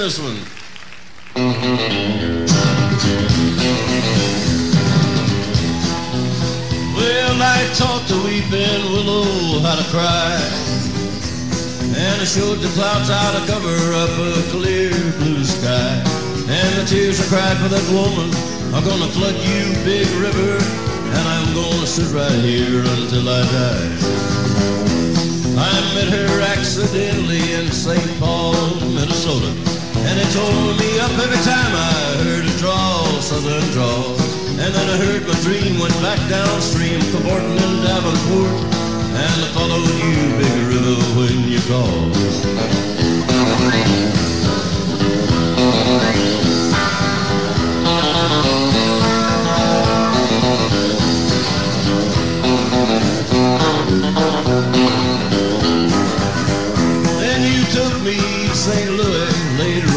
This one. Well, I taught the weeping willow how to cry, and I showed the clouds how to cover up a clear blue sky. And the tears I cried for that woman are gonna flood you, big river, and I'm gonna sit right here until I die. I met her accidentally in St. Paul, Minnesota, and it tore me up every time I heard a drawl, southern drawl. And then I heard my dream went back downstream, cavorting in Davenport, and I followed you, big river, when you called.